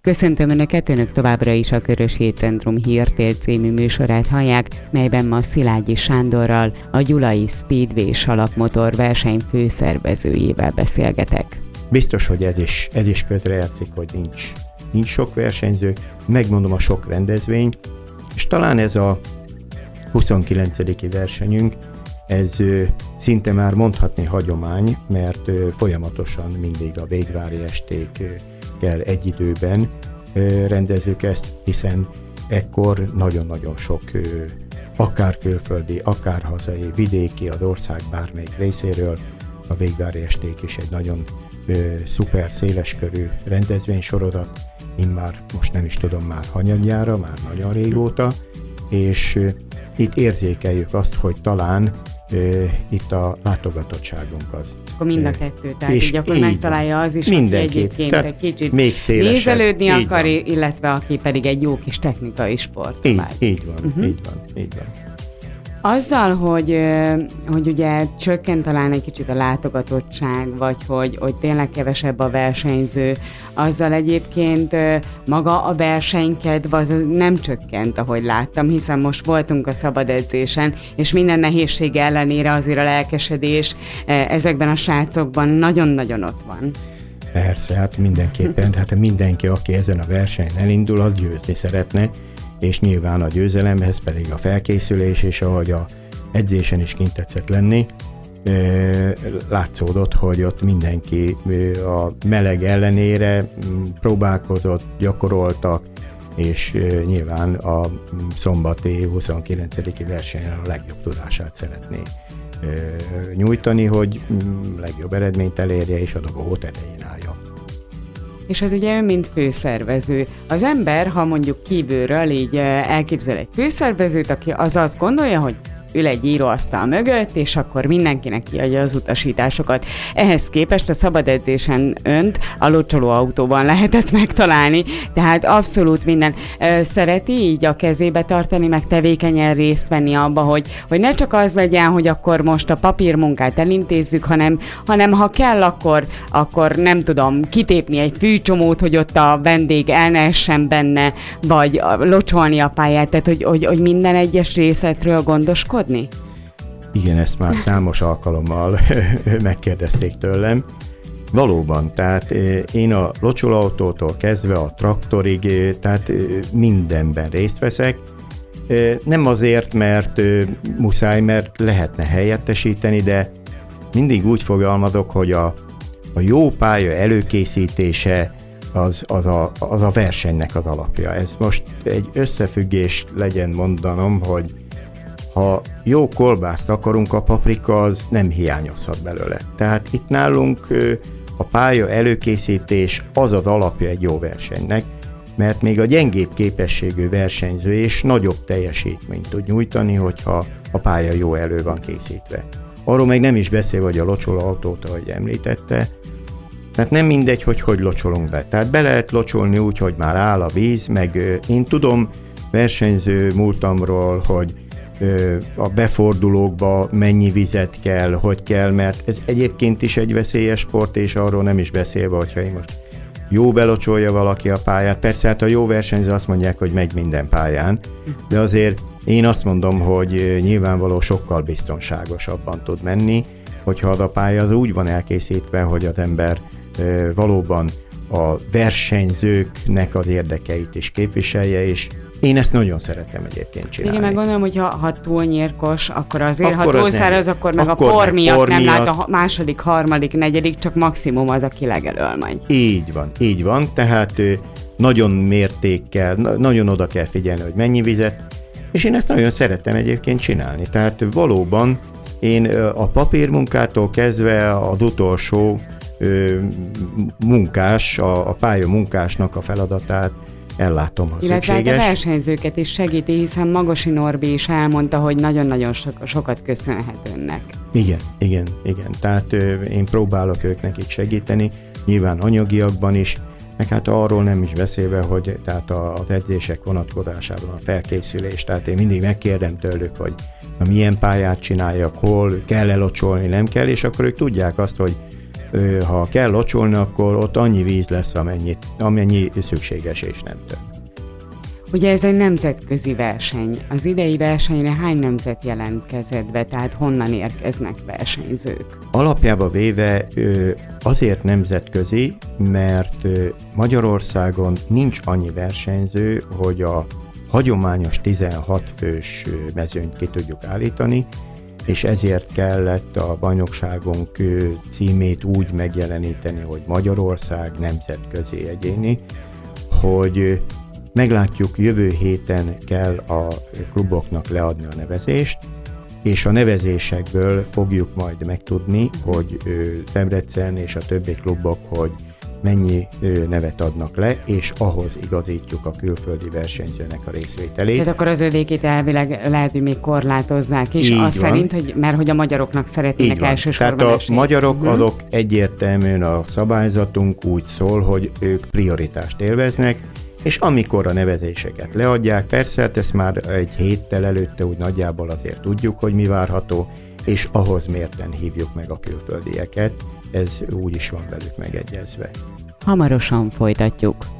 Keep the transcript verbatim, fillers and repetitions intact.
Köszöntöm Önöket, Önök továbbra is a Körös Hétcentrum Hírtér című műsorát hallják, melyben ma Szilágyi Sándorral, a Gyulai Speedway salakmotor verseny főszervezőjével beszélgetek. Biztos, hogy ez is, ez is közrejátszik, hogy nincs, nincs sok versenyző, megmondom a sok rendezvény, és talán ez a huszonkilencediki versenyünk, ez szinte már mondhatni hagyomány, mert folyamatosan mindig a végvári estékkel egy időben rendezzük ezt, hiszen ekkor nagyon-nagyon sok akár külföldi, akár hazai, vidéki, az ország bármelyik részéről a végvári esték is egy nagyon szuper széleskörű rendezvénysorozat, immár most nem is tudom már hanyadjára, már nagyon régóta, és itt érzékeljük azt, hogy talán uh, itt a látogatottságunk az. Akkor mind a kettő, tehát így akkor megtalálja az is, aki egyébként egy kicsit még nézelődni akar, van. Illetve aki pedig egy jó kis technikai sport. Így, így van, uh-huh. így van, így van. Azzal, hogy, hogy ugye csökkent talán egy kicsit a látogatottság, vagy hogy, hogy tényleg kevesebb a versenyző, azzal egyébként maga a versenykedv az nem csökkent, ahogy láttam, hiszen most voltunk a szabad edzésen, és minden nehézség ellenére azért a lelkesedés ezekben a srácokban nagyon-nagyon ott van. Persze, hát mindenképpen, hát mindenki, aki ezen a versenyen elindul, az győzni szeretne, és nyilván a győzelemhez pedig a felkészülés, és ahogy a edzésen is kint tetszett lenni, látszódott, hogy ott mindenki a meleg ellenére próbálkozott, gyakoroltak, és nyilván a szombati huszonkilencediki versenyen a legjobb tudását szeretné nyújtani, hogy legjobb eredményt elérje, és a dobogó tetején álljon. És ez ugye ön, mint főszervező. Az ember, ha mondjuk kívülről így elképzel egy főszervezőt, aki az azt gondolja, hogy ül egy íróasztal mögött, és akkor mindenkinek kiadja az utasításokat. Ehhez képest a szabad edzésen önt a locsoló autóban lehetett megtalálni, tehát abszolút minden. Szereti így a kezébe tartani, meg tevékenyen részt venni abba, hogy, hogy ne csak az legyen, hogy akkor most a papírmunkát elintézzük, hanem, hanem ha kell, akkor, akkor nem tudom, kitépni egy fűcsomót, hogy ott a vendég el ne essen benne, vagy locsolni a pályát, tehát hogy, hogy, hogy minden egyes részletről gondoskodni? Igen, ezt már számos alkalommal megkérdezték tőlem. Valóban, tehát én a locsolóautótól kezdve a traktorig, tehát mindenben részt veszek. Nem azért, mert muszáj, mert lehetne helyettesíteni, de mindig úgy fogalmazok, hogy a, a jó pálya előkészítése az, az, a, az a versenynek az alapja. Ez most egy összefüggés legyen mondanom, hogy ha jó kolbászt akarunk, a paprika az nem hiányozhat belőle. Tehát itt nálunk a pálya előkészítés az az alapja egy jó versenynek, mert még a gyengébb képességű versenyző és nagyobb teljesítményt tud nyújtani, hogyha a pálya jó elő van készítve. Arról meg nem is beszél, hogy a locsolóautót, ahogy említette, tehát nem mindegy, hogy hogy locsolunk be. Tehát be lehet locsolni úgy, hogy már áll a víz, meg én tudom versenyző múltamról, hogy a befordulókba mennyi vizet kell, hogy kell, mert ez egyébként is egy veszélyes sport, és arról nem is beszélve, hogyha én most jó belocsolja valaki a pályát. Persze hát a jó versenyző azt mondják, hogy megy minden pályán, de azért én azt mondom, hogy nyilvánvaló sokkal biztonságosabban tud menni, hogyha az a pálya az úgy van elkészítve, hogy az ember valóban a versenyzőknek az érdekeit is képviselje, és én ezt nagyon szeretem egyébként csinálni. Igen, meg gondolom, hogy ha, ha túl nyírkos, akkor azért, akkor ha túl száraz, akkor meg akkor a por miatt por nem miatt. Lát a második, harmadik, negyedik, csak maximum az, aki legelől megy. Így van, így van, tehát nagyon mértékkel, nagyon oda kell figyelni, hogy mennyi vizet, és én ezt nagyon szeretem egyébként csinálni. Tehát valóban én a papírmunkától kezdve az utolsó munkás, a, a pálya munkásnak a feladatát ellátom, ha illetve szükséges. Illetve a versenyzőket is segíti, hiszen Magosi Norbi is elmondta, hogy nagyon-nagyon so- sokat köszönhet önnek. Igen, igen, igen. Tehát ö, én próbálok ők nekik segíteni, nyilván anyagiakban is, meg hát arról nem is beszélve, hogy tehát az edzések vonatkozásában a felkészülés, tehát én mindig megkérdem tőlük, hogy na, milyen pályát csináljak, hol kell elocsolni, nem kell, és akkor ők tudják azt, hogy ha kell locsolni, akkor ott annyi víz lesz, amennyi, amennyi szükséges, és nem több. Ugye ez egy nemzetközi verseny. Az idei versenyre hány nemzet jelentkezett be, tehát honnan érkeznek versenyzők? Alapjába véve azért nemzetközi, mert Magyarországon nincs annyi versenyző, hogy a hagyományos tizenhat fős mezőnyt ki tudjuk állítani, és ezért kellett a bajnokságunk címét úgy megjeleníteni, hogy Magyarország nemzetközi egyéni, hogy meglátjuk, jövő héten kell a kluboknak leadni a nevezést, és a nevezésekből fogjuk majd megtudni, hogy Debrecen és a többi klubok, hogy mennyi nevet adnak le, és ahhoz igazítjuk a külföldi versenyzőnek a részvételét. Tehát akkor az övékét elvileg lehet, hogy még korlátozzák is, így az van. Szerint, hogy, mert hogy a magyaroknak szeretnének elsősorban Tehát a esélyt. magyarok uh-huh. adok egyértelműen, a szabályzatunk úgy szól, hogy ők prioritást élveznek, és amikor a nevezéseket leadják, persze, hát ezt már egy héttel előtte úgy nagyjából azért tudjuk, hogy mi várható, és ahhoz mérten hívjuk meg a külföldieket, ez úgy is van velük megegyezve. Hamarosan folytatjuk.